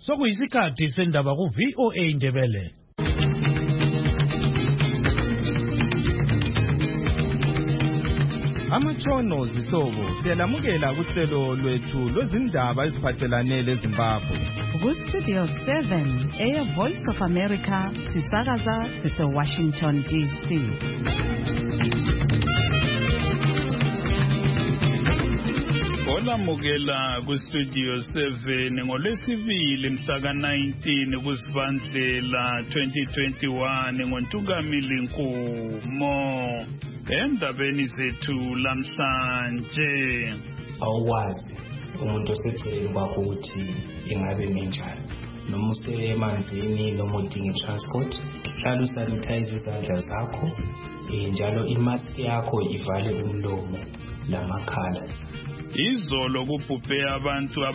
Sokuyisikhathi sendaba ku VOA Indebele. Amatshono zihlobo siyalamukela kuhlelo lwethu lwezindaba eziphathelane leZimbabwe. Ku-Studio 7 Voice of America sisakaza sise-Washington DC. Olamukela ku-Studio 7 ngolwesibili mhla ka-19 kuSibandlela 2021 ngoNtungamili Nkumo. Endabeni zethu lamhlanje, awukwazi umuntu oseceleni kwakho ukuthi ingabe menjani, noma usemanzini noma udinga transport, hlala usanitize izandla zakho, njalo imask yakho ivale umlomo lamakhala. Izolo kubhubhe abantu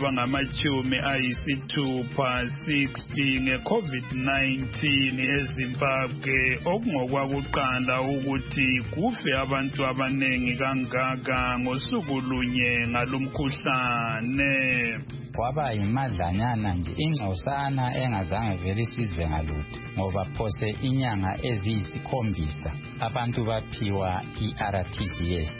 abangama-60 nge-COVID-19 eZimbabwe, okungokwakuqala ukuthi kufe abantu abaningi kangaka ngosuku lunye ngalomkhuhlane. Kwaba yimadlanyana nje ingcosana engazange vele isizwe ngalutho, ngoba phose inyanga eziyisi7 abantu baphiwa i-RTGS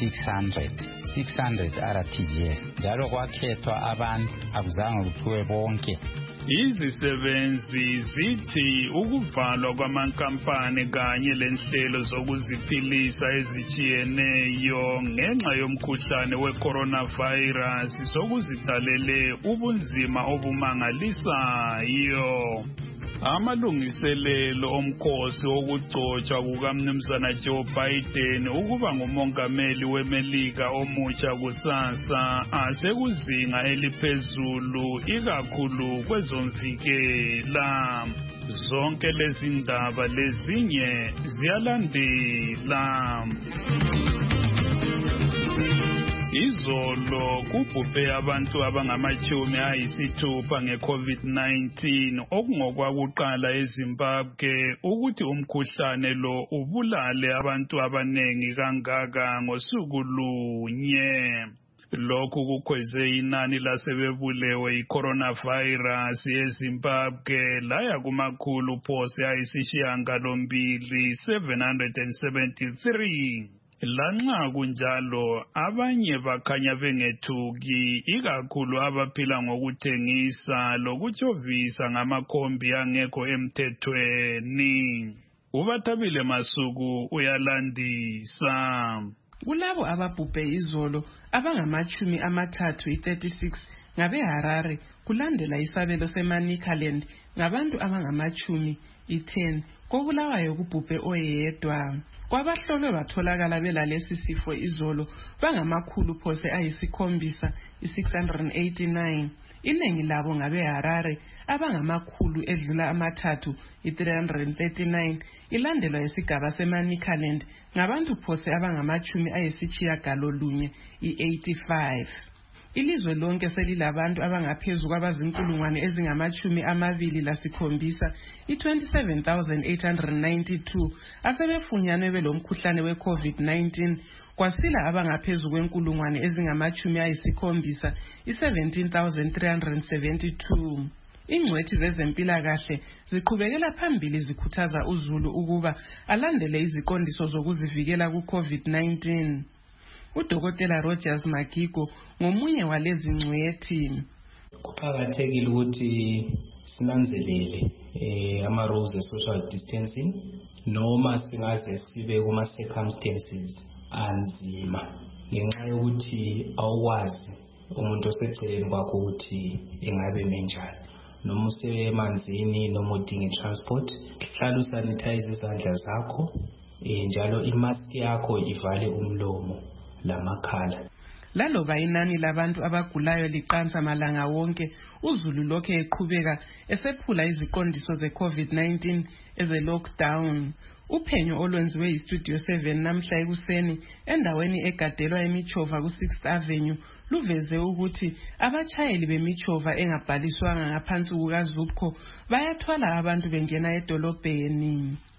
600 RTGS, njalo kwakhethwa abantu akuzange kuphiwe bonke. Izisebenzi zithi ukuvalwa kwamankampani kanye lenhlelo zokuziphilisa ezitshiyeneyo ngenxa yomkhuhlane we-coronavirus sokuzidalele ubunzima obumangalisayo. Amalungiselelo omkhosi wokugcotshwa kukaMnumzana Joe Biden ukuba ngumongameli weMelika omutsha kusasa asekuzinga eliphezulu, ikakhulu kwezomvikela. Zonke lezi ndaba lezinye ziyalandela. Izolo kubhubhe abantu abangama-60 nge-COVID-19, okungokwakuqala eZimbabwe ukuthi umkhuhlane lo ubulale abantu abaningi kangaka ngosuku lunye. Lokhu kukhweze inani lasebebulewe yi-coronavirus eZimbabwe laya kumakhulu phose ayisishiyagalombili 773. Lanxa kunjalo abanye bakhanya bengethuki, ikakhulu abaphila ngokuthengisa lokutshovisa ngamakhombi angekho emthethweni. Ubathabile Masuku uyalandisa. Kulabo ababhubhe izolo abangama-36 ngabeHarare, kulandela isabelo seManicaland ngabantu abangama-10, koBulawayo kubhubhe oyedwa. Kwabahlolwe batholakala belalesi sifo izolo bangamakhulu phose ayisi7 689. Iningi labo ngabeHarare abangamakhulu edlula amathathu 339, ilandelwa yesigaba seManicaland ngabantu phose abangama-90 85. Ilizwe lonke selilabantu abangaphezu kwabazinkulungwane ezingama-27 i-27,892 asebefunyanwe belomkhuhlane we-COVID-19, kwasila abangaphezu kwenkulungwane ezingama-70 i-17,372. Ingcwethi zezempilakahle ziqhubekela phambili zikhuthaza uzulu ukuba alandele iziqondiso zokuzivikela ku-COVID-19. Udokotela Rogers Magigo ngomunye walezi ngcwethi. Kuqakathekile ukuthi sinanzelele ama-rules e-social distancing, noma singaze sibe kuma-circumstances anzima, ngenxa yokuthi awukwazi umuntu oseceleni kwakho ukuthi ingabe menjani, noma usemanzini noma udinga transport, hlala usanitize izandla zakho, njalo imask yakho ivale umlomo lamakhala. Laloba inani labantu abagulayo liqansa malanga wonke, uzulu lokhe eqhubeka esephula iziqondiso ze-COVID-19 eze-lockdown. Uphenyo olwenziwe yi-Studio 7 namhla ekuseni endaweni egadelwa eMichova ku-6th Avenue luveze ukuthi abatshayeli bemichova engabhaliswanga ngaphansi kukaZUPCO bayathwala abantu bengena edolobheni.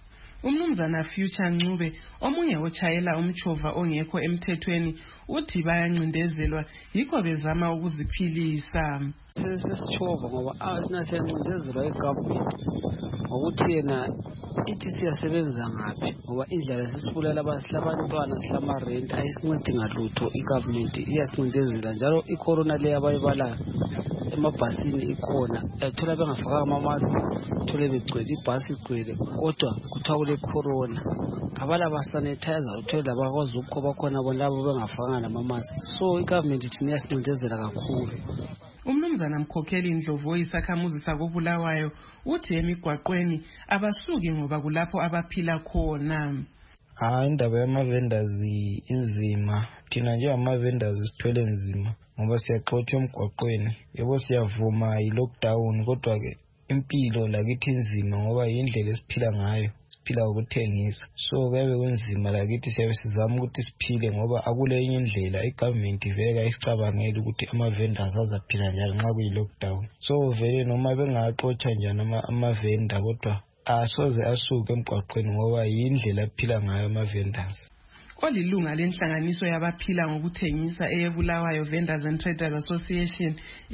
Umnumzana Future Ncube omunye otshayela umchova ongekho emthethweni uthi bayancindezelwa yikho bezama ukuziphilisa. Sesichova ngoba asinasencindezelwa egovernment ngokuthi yena ithi siyasebenza ngaphi ngoba indlela sesifulela abantwana sihlama rent ayisincedi ngalutho. Igovernment iyasincindezela njalo icorona le abayibalayo emabhasini ikhona ethola bengafaka amamask thole begcwele ibhasi igcwele kodwa kuthiwa kule corona abala basanitizer uthole labakwazi ukukhoba khona bona labo bengafakanga namamask. So igovernment thina iyasincindezela kakhulu. Umnumzana Mkhokheli Ndlovu oyisakhamuzi sakobulawayo uthi emigwaqweni abasuki ngoba kulapho abaphila khona. Indaba yama-vendors inzima. Thina nje ama-vendors sithwele nzima ngoba siyaxotsha emgwaqweni. Yebo siyavuma i-lockdown kodwa-ke impilo lakithi inzima ngoba yindlela esiphila ngayo. Siphila ukuthengisa. So kuyabe kunzima lakithi siyabe sizama ukuthi siphile ngoba akule enye indlela igovernment vele ayisicabangeli ukuthi ama-vendors azaphila njani nxa kuyi-lockdown. So vele noma bengaxotsha njani ama-vendor kodwa asoze asuke emgwaqweni ngoba yindlela aphila ngayo ama-vendors. Olilunga lenhlanganiso yabaphila ngokuthengisa eyebulawayo Vendors and Traders Association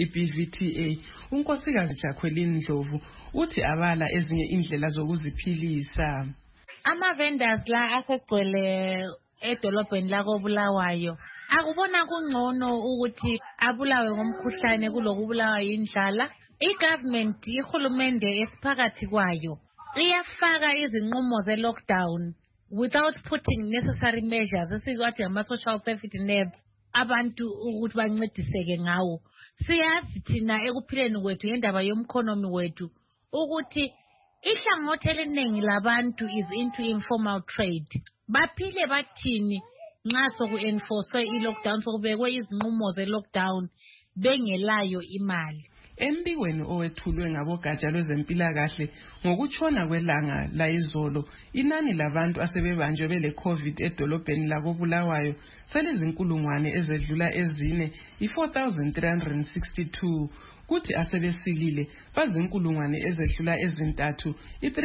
iBVTA unkosikazi Jakhwelini Ndlovu uthi abala ezinye indlela zokuziphilisa. Ama-vendors la asegcwele edolobheni lakobulawayo akubona kungcono ukuthi abulawe ngomkhuhlane kulokubulawa yindlala. I-government ihulumende esiphakathi kwayo iyafaka izinqumo ze-lockdown without putting necessary measures esikwathi ama-social safety nets abantu ukuthi bancediseke ngawo. Siyazi thina ekuphileni kwethu ngendaba yomkhonomi wethu ukuthi ihlangothi eliningi labantu is into informal trade. Baphile bathini nxa soku-enforce i-lockdown sokubekwe izinqumo ze-lockdown bengelayo imali. Embikweni owethulwe ngabogatsha lwezempilakahle ngokutshona kwelanga la izolo inani labantu asebebanjwe bele COVID edolobheni lakobulawayo selizinkulungwane ezedlula ezine i-4,362 kuthi asebesilile bazinkulungwane ezedlula ezintathu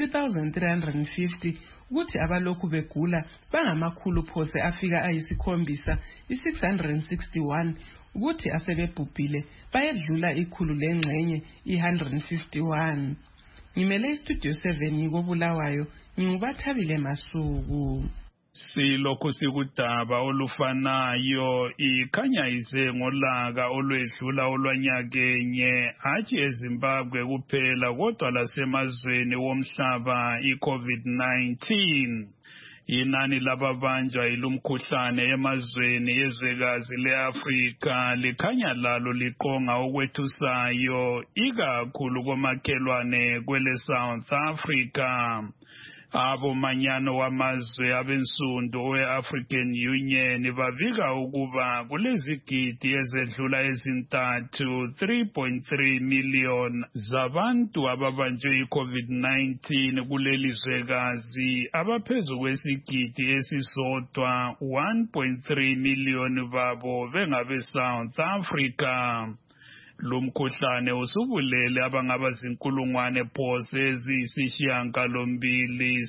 i-3,350 kuthi abalokhu begula bangamakhulu phose afika ayisikhombisa i-661 kuthi asebebhubhile bayedlula ikhulu lengxenye i-151. Ngimele istudio 7 ngikobulawayo ngingubathabile Masuku. Silokhu sikudaba olufanayo ikhanya ize ngolaka olwedlula olwanyakenye hatshi eZimbabwe kuphela kodwa lasemazweni womhlaba i-COVID-19. Inani lababanjwa ilumkhuhlane emazweni yezwekazi leAfrika likhanya lalo liqonga okwethusayo ikakhulu komakhelwane kwele South Africa. Abomanyano wamazwe abensundu we-African Union bavika ukuba kulezigidi ezedlula ezintathu 3.3 million zabantu ababanjwe i-COVID-19 kuleli zwekazi abaphezu kwesigidi esisodwa 1.3 million babo bengabe South Africa. Lumkhuhlane usubulele abangaba zinkulungwane phose eziyisishiyagalombili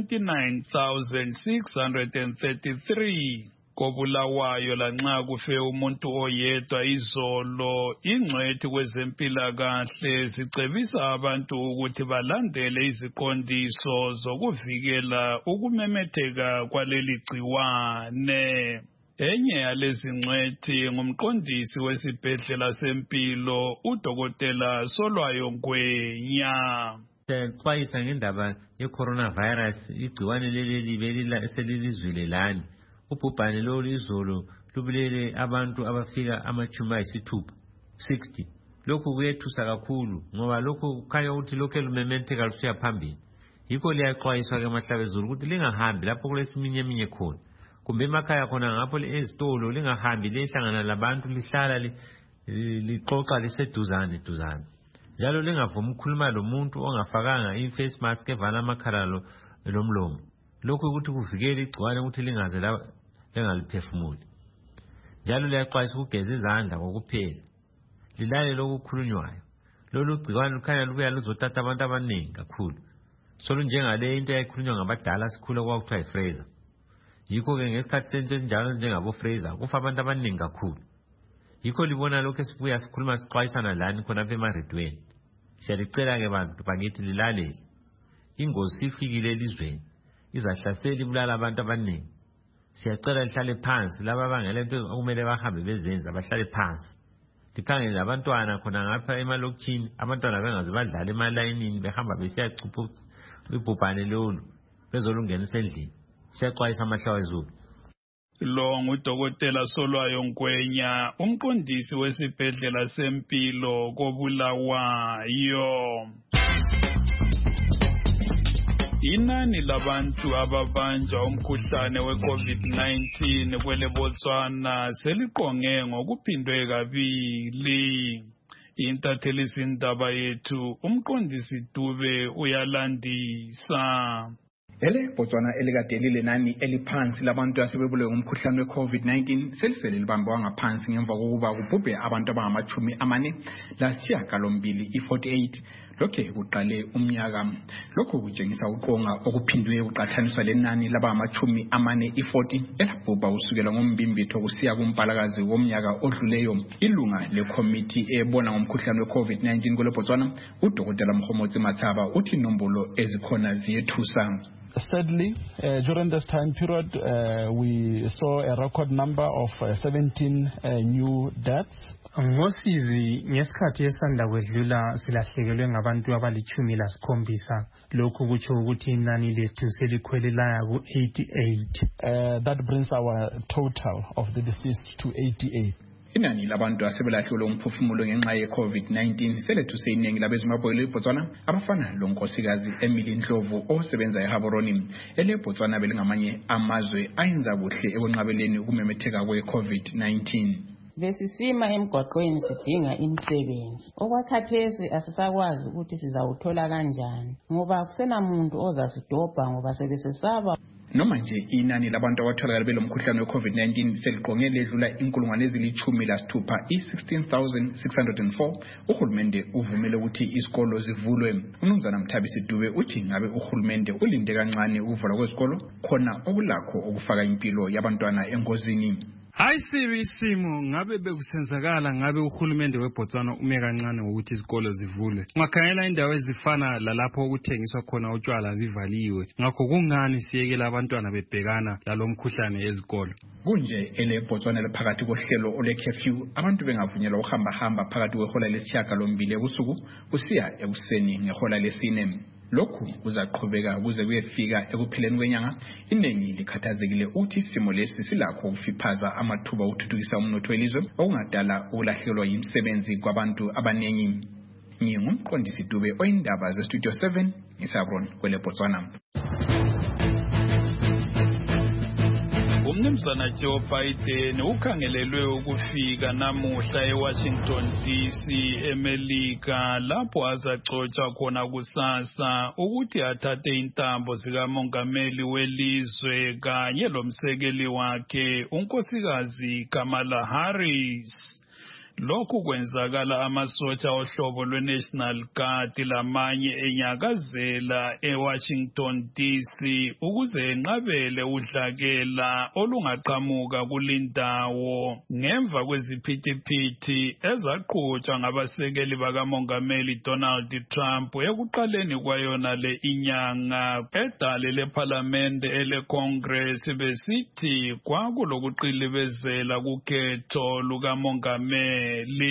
79,633 kobulawayo lanxa kufe umuntu oyedwa izolo. Ingcwethi kwezempilakahle zicebisa abantu ukuthi balandele iziqondiso zokuvikela ukumemetheka kwaleli gciwane. Enye yalezi ngcwethi ngumqondisi wesibhedlela sempilo uDokotela Solwayo Ngwenya. Xwayisa ngendaba ye-coronavirus igciwane leli belila eselilizwile lani. Ubhubhane lolu izolo lubulele abantu abafika amachumi ayisithupha 60. Lokhu kuyethusa kakhulu ngoba lokhu kukhanya ukuthi lokhu lumemetheka lusiya phambili. Yikho liyaxwayiswa ke mahlabezulu ukuthi lingahambi lapho kulesiminyeminya khona. Kumbe emakhaya khona ngapho ezitolo lingahambi lihlangana labantu lihlala lixoxa liseduzane. Njalo lingavumi ukukhuluma lomuntu ongafakanga i-face mask evala amakhala lomlomo. Lokhu ukuthi kuvikele igciwane ukuthi lingaze lingaliphefumuli. Njalo liyaxwayisa ukugeza izandla ngokuphela. Lilale lokukhulunywayo. Lolu gciwane lukhanya lubuya luzothatha abantu abaningi kakhulu. solunjengale into eyayikhulunywa ngabadala sikhula kwakuthiwa yiFraser. Yikho-ke ngesikhathi sento ezinjalo njengabo-Fraser kufa abantu abaningi kakhulu. Yikho libona lokhu esibuya sikhuluma sixwayisana lani khonapha emaredweni. Siyalicela-ke bantu bakithi lilalele. Ingozi sifikile elizweni, izahlasela ibulala abantu abaningi. Siyacela lihlale phansi, laba abangela into okumele bahambe bezenza bahlale phansi. Likhangele abantwana khona ngapha emalokishini, abantwana bengaze badlala emalayinini behamba besiyachupha ibhubhane lolu bezolungenisa endlini. Siyaxwayisa amahlawa ezulu. Lo ngudokotela Solwayo Ngwenya, umqondisi wesibhedlela sempilo koBulawayo. Inani labantu ababanjwa umkhuhlane we-COVID-19 kwele Botswana seliqonge ngokuphindwe kabili. Intathelizindaba yethu umqondisi Dube uyalandisa. Ele Botswana elikade lilenani eliphansi labantu asebebulewe ngumkhuhlane we-COVID-19 selisele libambwa ngaphansi ngemva kokuba kubhubhe abantu abangama-48 i-48 lokho kuqale umnyaka. Lokho kutshengisa uqonga okuphindwe uqathaniswa lenani labangama-40 i-40 elabhubha kusukela ngombimbitho kusiya kumpalakazi womnyaka odluleyo. Ilunga lekomiti ebona ngomkhuhlane we-COVID-19 kwele Botswana uDokotela Mkhomotsi Mathaba uthi inombolo ezikhona ziyethusa. Sadly, during this time period, we saw a record number of 17 new deaths. Ngosizi ngesikhathi esanda kwedlula silahlekelwe ngabantu abali-17. Lokhu kutsho ukuthi inani lethu selikhwelelaya ku-88. That brings our total of the deceased to 88. Inani labantu asebelahlelwe umphefumulo ngenxa ye-COVID-19 selethuse iningi labezimbabwe eBotswana abafana lonkosikazi Emily Ndlovu osebenza eHaboroni. ELeBotswana belingamanye amazwe ayenza kuhle ekwenqabeleni ukumemetheka kwe-COVID-19. Besisima emgwaqweni sidinga imisebenzi. Okwakhathesi asisakwazi ukuthi sizawuthola kanjani ngoba kusenamuntu ozasidobha ngoba sebesesaba. Noma nje inani labantu abatholakala belomkhuhlane we-COVID-19 seliqonge ledlula 16,000 i-16,604, uhulumende uvumele ukuthi izikolo zivulwe. Umnumzana Mthabisi Dube uthi ngabe uhulumende ulinde kancane ukuvula kwezikolo khona okulakho okufaka impilo yabantwana engozini. Ayisibi isimo ngabe bekusenzakala ngabe uhulumende weBotswana ume kancane ukuthi izikolo zivulwe. Ungakhangela indawo ezifana lalapho okuthengiswa khona utshwala zivaliwe. Ngakho kungani siyekela abantwana bebhekana lalomkhuhlane ezikolo? Kunje eleBotswana lephakathi kohlelo ole-curfew abantu bengavunyelwa ukuhamba phakathi kwehola lesishiyagalombili ebusuku kusiya ekuseni ngehola lesine. Lokhu kuzaqhubeka kuze kuyefika ekupheleni kwenyanga. Iningi likhathazekile uthi isimo lesi silakho ukufiphaza amathuba okuthuthukisa umnotho welizwe okungadala ukulahlekelwa yimisebenzi kwabantu abaningi. Ngingumqondisi Dube oyindaba zeStudio 7 eSabron kwele Botswana. Umnumzana Joe Biden ukhangelelwe ukufika namuhla eWashington DC eMelika lapho azacotshwa khona kusasa ukuthi athathe intambo zikamongameli welizwe kanye lomsekeli wakhe unkosikazi Kamala Harris. Lokhu kwenzakala amasotsha ohlobo lwe-National Guard lamanye enyakazela eWashington DC ukuze enqabele udlakela olungaqhamuka kulindawo ngemva kweziphithiphithi ezaqhutshwa ngabasekeli bakamongameli Donald Trump ekuqaleni kwayona le inyanga. Edale lephalamende ele-Congress besithi kwakulokuqilibezela kukhetho lukamongameli.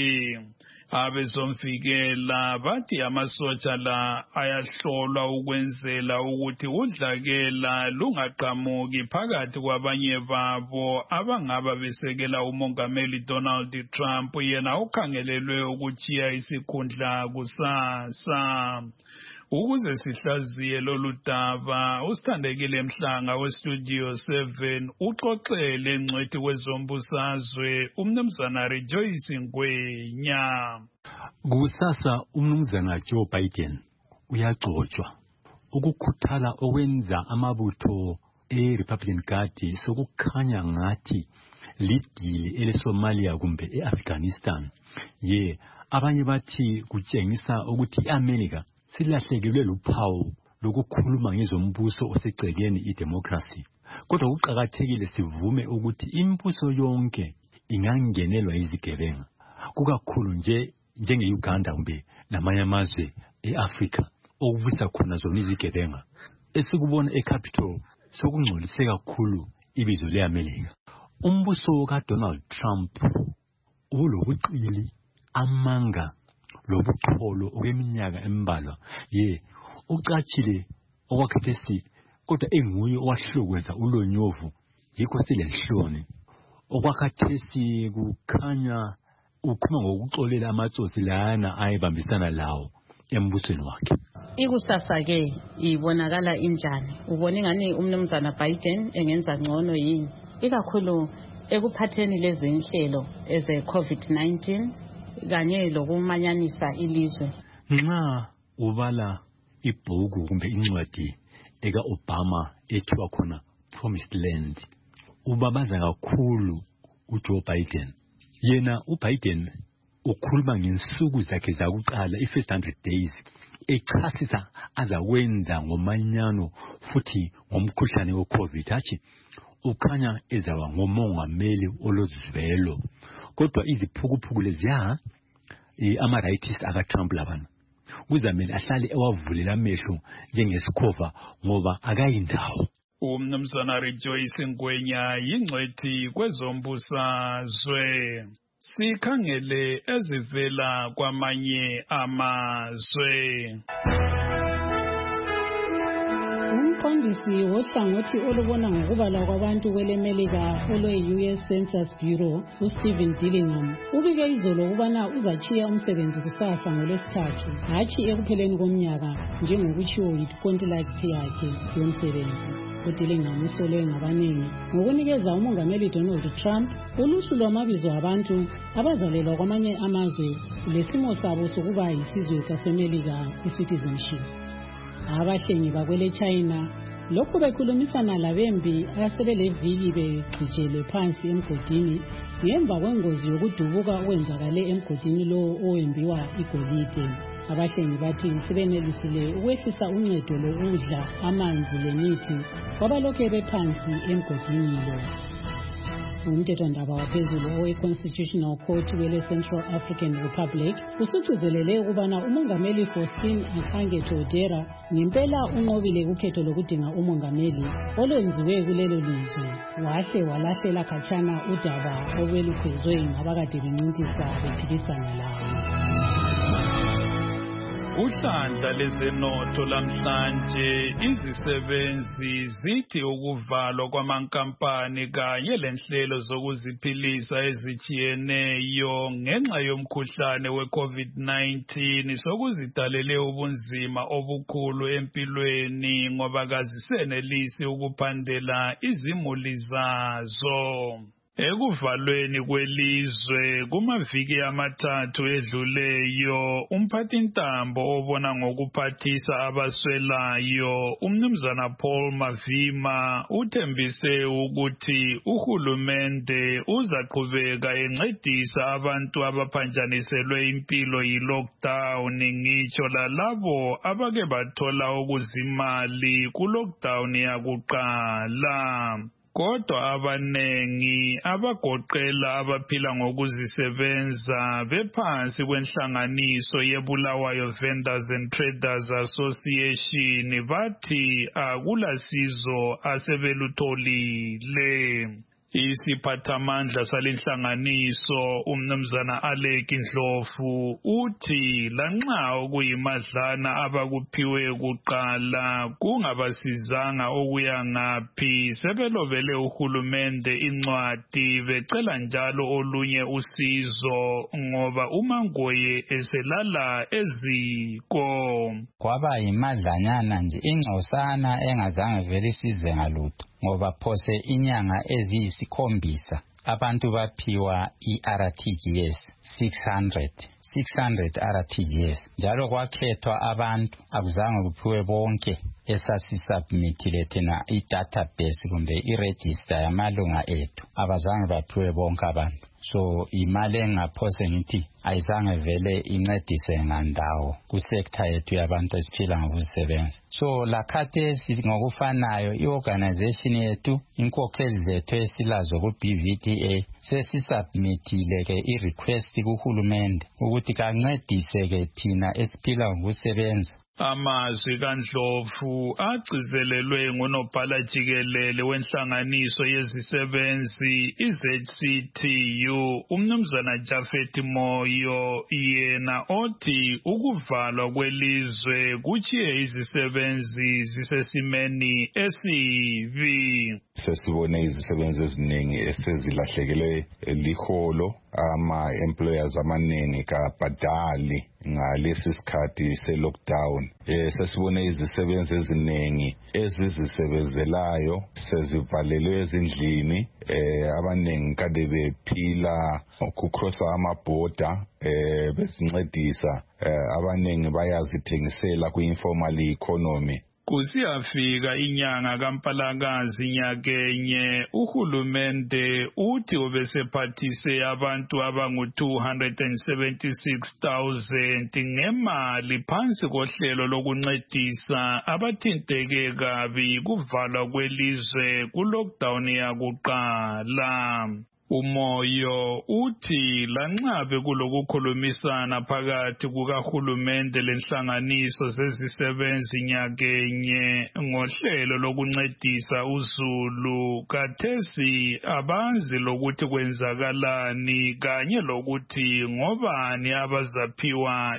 Abezomvikela bathi amasotsha la ayahlolwa ukwenzela ukuthi udlakela lungaqhamuki phakathi kwabanye babo abangaba besekela umongameli Donald Trump yena ukhangelelwe ukuchiya isikhundla kusasa. Ukuze sihlaziye lolu daba usithandekile Mhlanga weStudio 7 uxoxele engcwethi kwezombusazwe umnumzana Rejoice Ngwenya. Kusasa umnumzana Joe Biden uyagcotshwa ukukhuthala okwenza amabutho e-Republican Party sokukhanya ngathi lidili ele-Somalia kumbe e-Afghanistan. Abanye bathi kutshengisa ukuthi iAmerica silahlekelwe luphawu lokukhuluma ngezombuso osegcekeni idemocracy. Kodwa kuqakathekile sivume ukuthi imibuso yonke ingangenelwa izigebenga. Kukakhulu njenge-Uganda kumbe namanye amazwe e-Afrika okuvisa khona zona izigebenga. Esikubona eCapitol sokungcolise kakhulu ibizo le-Amerika. Umbuso kaDonald Trump ulobuqili, amanga lobucholo okweminyaka embalwa. Ucacile okwakhathesi kodwa enguye owahlokwenza ulonyovu yikho silenhloni. Okwakhathesi kukhanya ukhuluma ngokuxolela amatsotsi lana ayebambisana lawo embusweni wakhe. Ikusasa ke ibonakala injani? Ubone ngani umnumzana Biden engenza ngcono yini? Ikakhulu ekuphatheni lezi inhlelo eze COVID-19 kanye lokumanyanisa ilizwe. Nxa ubala ibhuku kumbe incwadi eka Obama ethiwa khona Promised Land, ubabaza kakhulu uJoe Biden. Yena uBiden ukhuluma ngensuku zakhe zakuqala i-first 100 days echasisa azakwenza ngomanyano futhi ngomkhuhlane we-COVID. Hathi ukhanya ezaba ngomongameli olozivelo. Kodwa iziphukuphuku leziya ama-rightists aka-Trump labana kuzamele ahlale ewavulela amehlo njengesikhova ngoba akayindawo. Umnumzana Rejoice Ngwenya yingcwethi kwezombusazwe. Sikhangele ezivela kwamanye amazwe. Umqondisi wohlangothi olubona ngokubalwa kwabantu kwelemelika olwe-US Census Bureau uStephen Dillingham ubike izolo ukubana uzachiya umsebenzi kusasa ngoLwesithathu, hatshi ekupheleni komnyaka njengokutshiwo yinkontilakthi yakhe yomsebenzi. UDillingham usolwe ngabaningi ngokunikeza umongameli Donald Trump uluhlu lwamabizo abantu abazalelwa kwamanye amazwe lesimo sabo sokuba yisizwe sasemelika i-citizenship. Abahlengi bakwele China lokhu bekhulumisana labembi asebeleviki begcijele phansi emgodini ngemva kwengozi yokudubuka okwenzakale emgodini lo owembiwa igolide. Abahlengi bathi sebenelisile ukwehlisa uncedo lokudla, amanzi lemithi kwabalokhe bephansi emgodini lo. Umthethwandaba waphezulu owe-Constitutional Court wele Central African Republic usugcizelele ukubana umongameli Faustin Archange Touadera ngempela unqobile ukhetho lokudinga umongameli olwenziwe kulelo lizwe. Wahle walahlela khatshana udaba obelukhwezwe ngabakade bencintisa bephikisana lawo. Uhlandla lezenotho lamhlanje izisebenzi zithi ukuvalwa kwamankampani kanye lenhlelo zokuziphilisa ezijiyeneyo ngenxa yomkhuhlane we-COVID-19 sokuzidalele ubunzima obukhulu empilweni ngoba kazisenelisi ukuphandela izimuli zazo. Ekuvalweni kwelizwe kumaviki amathathu edluleyo, umphathintambo obona ngokuphathisa abaswelayo umnumzana Paul Mavima uthembise ukuthi uhulumende uzaqhubeka encedisa abantu abaphanjaniselwe impilo yi-lockdown, ngitsho lalabo abake bathola ukuzimali ku-lockdown yakuqala. Kodwa abanengi abagoqela abaphila ngokuzisebenza bephansi kwenhlanganiso yeBulawayo Vendors and Traders Association bathi akulasizo asebelutholile. Isiphathamandla salenhlanganiso umnumzana Alec Ndlovu uthi lanxa okuyimadlana abakuphiwe kuqala kungabasizanga okuya ngaphi sebelobele uhulumende incwadi becela njalo olunye usizo ngoba uMangoye eselala eziko. Kwaba yimadlanyana nje ingcosana engazange vele isize ngalutho ngoba phose inyanga eziyisikhombisa abantu baphiwa i-RTGS 600 RTGS njalo kwakhethwa abantu akuzange kuphiwe bonke esasisubmithile thina i-database kumbe i-register yamalunga ethu abazange baphiwe bonke abantu. so imali engaphose ngithi ayizange vele incedise ngandawo kusektor yethu yabantu esiphila ngokusebenza. So lakhathesi ngokufanayo iorganization yethu inkokheli zethu esilazo ku-BVDA sesisubmitile ke i-request kuhulumende ukuthi kancedise ke thina esiphila ngokusebenza. Amazwi kaNdlovu agcizelelwe ngunobhala jikelele wenhlanganiso yezisebenzi iZCTU umnumzana Jafet Moyo, yena othi ukuvalwa kwelizwe kuchiye izisebenzi zisesimeni esibi. Sesibone izisebenzi eziningi esezilahlekelwe liholo, ama-employers amaningi kabhadali ngalesi sikhathi se-lockdown. Sesibone izisebenzi eziningi ezizisebenzelayo sezivalelwe ezindlini, abaningi kade bephila ukukrossa amabhoda bezincedisa, abaningi bayazithengisela kwi-informal economy. Kusiyafika inyanga kaMpalakazi nyakenye uhulumende uthi ubesephathise abantu abangu-276,000 ngemali phansi kohlelo lokuncedisa abathinteke kabi kuvalwa kwelizwe ku-lockdown yakuqala. Umoyo uthi lanxa bekulokukhulumisana phakathi kukahulumende lenhlanganiso zezisebenzi nyakenye ngohlelo lokuncedisa uzulu, kathesi abazi lokuthi kwenzakalani kanye lokuthi ngobani abazaphiwa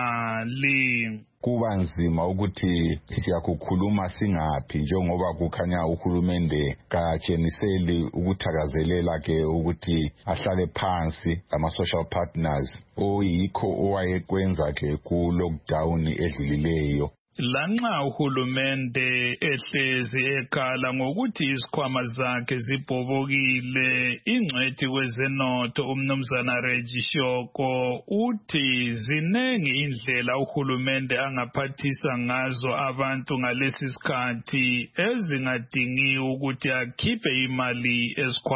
imali. Kuba nzima ukuthi siyakukhuluma singaphi njengoba kukhanya uhulumende katsheniseli ukuthakazelela ke ukuthi ahlale phansi ama-social partners oyikho owayekwenza ke ku-lockdown edlulileyo. Lanxa uhulumende ehlezi ekhala ngokuthi isikhwama zakhe zibhobokile, ingcwethi kwezenotho umnumzana Reggie Shoko uthi zinengi indlela uhulumende angaphathisa ngazo abantu ngalesi sikhathi ezingadingi ukuthi akhiphe imali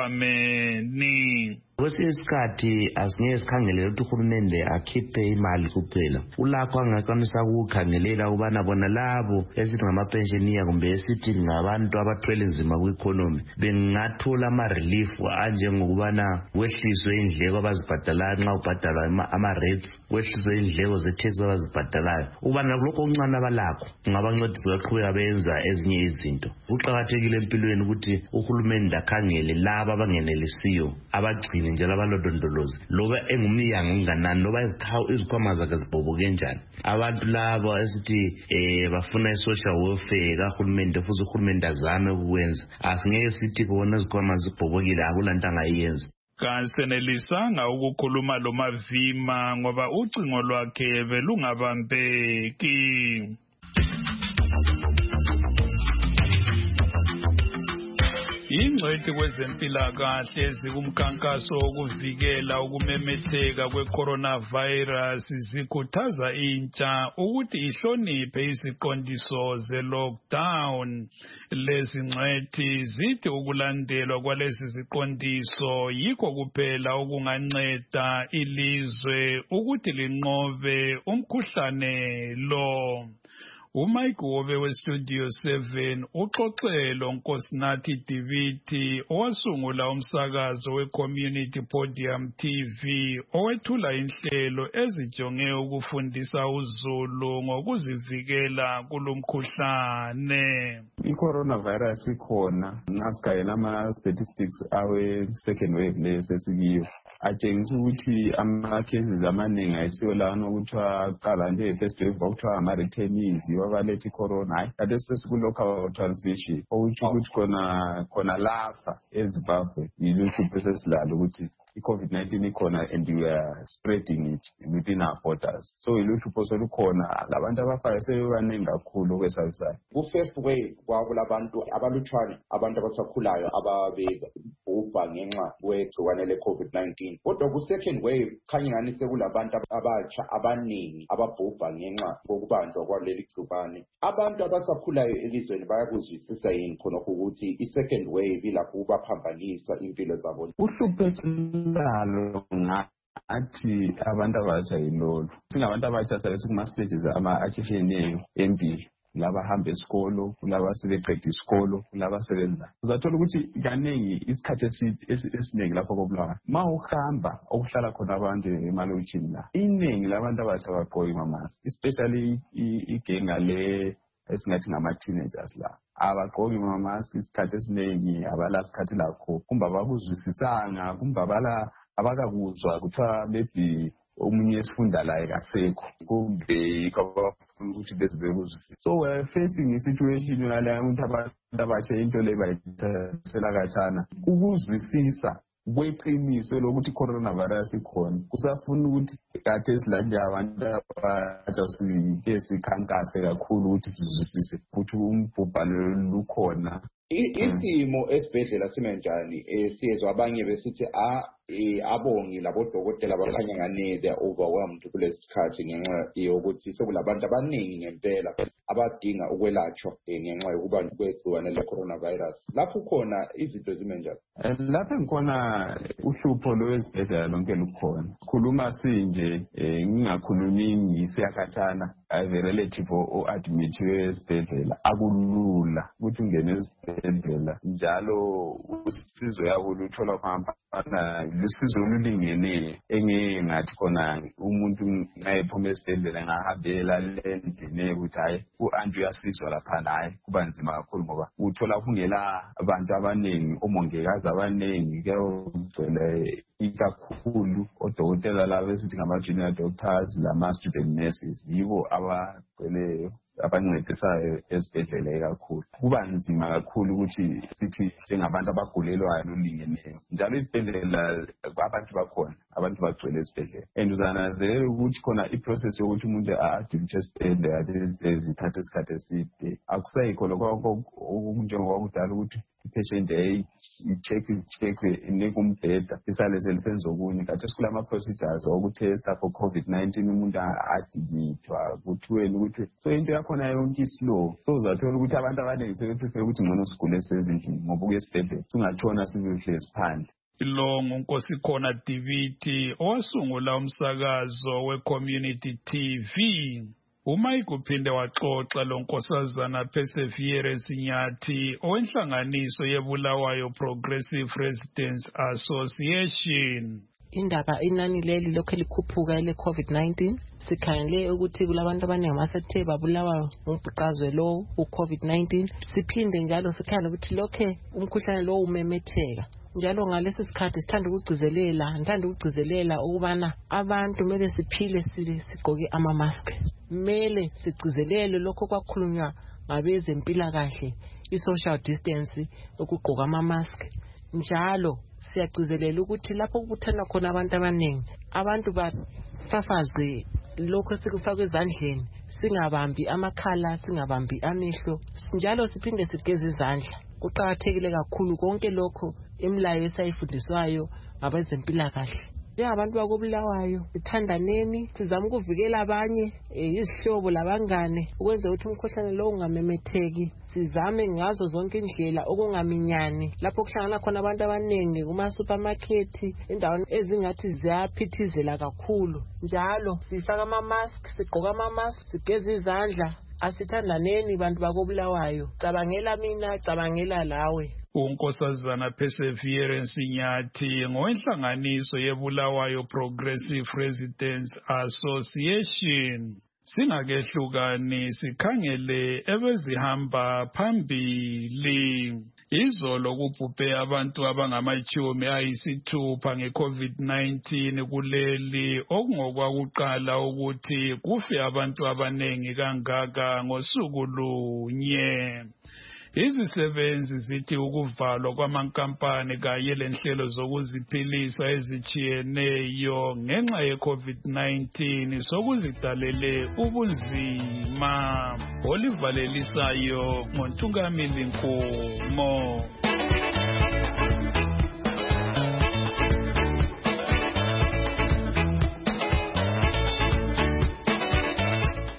esikhwameni. Kwesinye isikhathi asingeke sikhangelele ukuthi uhulumende akhiphe imali kuphela. Ulakho angakwanisa ukukhangelela ukubana bona labo esithi ngamapensheniya kumbe esithi ngabantu abathwele nzima ku-economy bengathola ama-relief anjengokubana wehliswe indleko abazibhadalayo nxa ubhadalwa ama-rates, wehliswe indleko ze-tax abazibhadalayo. Ukubana lokho okuncane abalakho kungabancedisa baqhubeka benza ezinye izinto. Kuqakathekile empilweni ukuthi uhulumende akhangele laba abangenelisiyo, abagcine njalo abalodondolozi loba engumnyango unganani loba izikhwama zakhe zibhoboke njani. Abantu laba esithi bafuna i-social welfare kahulumende futhi uhulumende azame ukwenza. Asingeke sithi bona izikhwama zibhobokile akulanto angayenza. Kasenelisanga ukukhuluma loMavima ngoba ucingo lwakhe belungabambeki. Ingcwethi kwezempilakahle ezikumkhankaso wokuvikela ukumemetheka kwe-coronavirus zikhuthaza intsha ukuthi ihloniphe iziqondiso ze-lockdown. Lezi ngcwethi zithi ukulandelwa kwalezi ziqondiso yikho kuphela okunganceda ilizwe ukuthi linqobe umkhuhlane lo. uMike Wobe weStudio 7 uxoxelo Nkosinathi Diviti owasungula umsakazo weCommunity Podium TV owethula inhlelo ezijonge ukufundisa uzulu ngokuzivikela kulomkhuhlane. I-coronavirus ikhona nasikhangela ama-statistics awe-second wave lesesikiyo atshengisa ukuthi ama-cases amaningi ayisiyo lana okuthiwa aqala nje first wave okuthiwa ama-returnees abaletha i-corona. Hayi kade sesiku-local transmission okutsho ukuthi khona lapha eZimbabwe yiluhlupho esesilalo ukuthi i-COVID-19 ikhona and we are spreading it within our borders. So iluhlupho solukhona labantu abafayo sebebaningi kakhulu okwesayisayo. Ku-first wave kwakulabantu abalutshwane abantu abasakhulayo ababebhubha ngenxa kwegciwane le-COVID-19. Kodwa ku-second wave khanye ngani sekulabantu abatsha abaningi ababhubha ngenxa kokubanjwa kwaleli gciwane. Abantu abasakhulayo elizweni bayakuzwisisa yini khonokho ukuthi i-second wave ilapho ukubaphambanisa impilo zabo. Uhlupho lalo athi abantu abatsha yilolo. Singabantu abatsha sabe sikuma-stages atshiyeneyo empilo. Laba hamba esikolo, kulaba sebeqeda isikolo, kulaba sebenza. Uzathola ukuthi kaningi isikhathi esiningi lapho koBulawayo. Ma uhamba okuhlala khona abantu emalokishini la. Iningi labantu abatsha bagqoka amamaski, especially igenga le esingathi ngama-teenagers la. Abagqoki amamaski isikhathi esiningi abala sikhathi lakho. Kumbe abakuzwisisanga, kumbe abakakuzwa kuthiwa maybe omunye esifunda la ekasekho kumbe abafuna ukuthi bezibekuzwisisa. So we're facing a situation yala ukuthi abantu abatsha into le bayithela kathana ukuzwisisa kweqiniso lokuthi coronavirus ikhona. Kusafuna ukuthi kade silanje abantu abatsha sike sikhankase kakhulu ukuthi sizwisise ukuthi umbhubhane lukhona. Isimo esibhedlela simenjani? Siyezwa abanye besithi abongi labodokotela bakhanya ngani they are overwhelmed kulesi sikhathi ngenxa yokuthi sekulabantu abaningi ngempela abadinga ukwelatshwa ngenxa yokuba kwegciwane le-coronavirus. Lapho khona izinto zimenjani? Lapho ngikhona uhlupho lwezibhedlela lonke lukhona. Khuluma sinje ngingakhulumi ngisiyakhathana ave relative o-admithiwe esibhedlela akulula ukuthi ungene esibhedlela njalo usizo yabo luthola kwamfana lusizo olulingene engeke ngathi khona umuntu ngayephuma esibhedlela ngahambela lendine ukuthi hayi u-anti uyasizwa laphana hayi kuba nzima kakhulu ngoba uthola kungela abantu abaningi omongikazi abaningi kuyogcwele ikakhulu odokotela labo esithi ngama-junior doctors lama-student nurses yibo abagcweleyo abancedisayo esibhedlela kakhulu. Kuba nzima kakhulu ukuthi sithi njengabantu abagulelwayo lolingeneyo njalo isibhedlela abantu bakhona abantu bagcwele esibhedlela and uzananzelela ukuthi khona iprocess yokuthi umuntu adilithe esibhedlela zithatha isikhathi eside akusayikho lokho okunjengokudala ukuthi i-patient i-check-we inika umbheda isale selisenza okunye kade sikulama-procedures okutesta for COVID-19 umuntu adilithwa kuthiweni ukuthi so into yakhona yonke islow. So uzathola ukuthi abantu abaningi sebeprefer ukuthi ngcono sigule sezindlini ngoba ukuya esibhedlela singatshona sihlezi phandle. Lo nguNkosikhona Dibiti owasungula umsakazo we-Community TV. Umike uphinde waxoxa lo Nkosazana Perseverance Nyathi owenhlanganiso yeBulawayo Progressive Residents Association. Indaba inani leli lokho likhuphuka le-COVID-19 sikhangele ukuthi kulabantu abaningi abasethe babulawa ngumbuqazwe lo u-COVID-19 siphinde njalo sikhangele ukuthi lokho umkhuhlane lo umemetheka njalo ngalesi sikhathi sithanda ukugcizelela ukubana abantu kumele siphile sigqoke ama-mask. Kumele sigcizelele lokho kwakhulunywa ngabezempilakahle i-social distance ukugqoka ama-mask. Njalo siyagcizelela ukuthi lapho kubuthana khona abantu abaningi abantu bafafazwe lokho esikufaka ezandleni singabambi amakhala singabambi amehlo njalo siphinde sigeze izandla. Kuqakathekile kakhulu konke lokho imilayo esayifundiswayo ngabezempilakahle. Njengabantu bakoBulawayo sithandaneni sizama ukuvikela abanye izihlobo labangane ukwenza ukuthi umkhuhlane lo ungamemetheki. Sizame ngazo zonke indlela okungaminyani lapho kuhlangana khona abantu abaningi kuma-supermarket indawo ezingathi ziyaphithizela kakhulu. Njalo sifaka ama-mask, sigqoka ama-mask, sigeze izandla. Asithandaneni bantu bakoBulawayo. Cabangela mina, cabangela lawe. uNkosazana Perseverance Nyathi ngowenhlanganiso yeBulawayo Progressive Residents Association. Singakehlukani sikhangele ebezihamba phambili. Izolo kubhubhe abantu abangama-6 nge-COVID-19 kuleli okungokwakuqala ukuthi kufe abantu abaningi kangaka ngosuku lunye. Izisebenzi zithi ukuvalwa kwamankampani kanye lenhlelo zokuziphilisa ezichiyeneyo ngenxa ye-COVID-19 sokuzidalele ubunzima. Olivalelisayo ngoNtungamili Nkomo.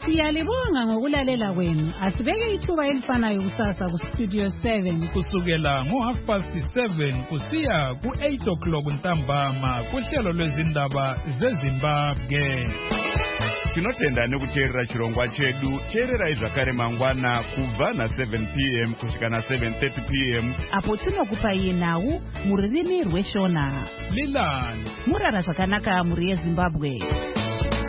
Siyalibonga ngokulalela kwenu. Asibeke ithuba elifanayo kusasa ku Studio 7 kusukela ngo7:30 kusiya ku8 ntambama kuhlelo lwezindaba zeZimbabwe. Tinotenda nekuteerera chirongwa chedu. Teerera zvakare mangwana kubva na7 p.m. kusvika na7:30 p.m. apo tinokupa nhau mururimi rweshona. Lilani murara zvakanaka muri yeZimbabwe.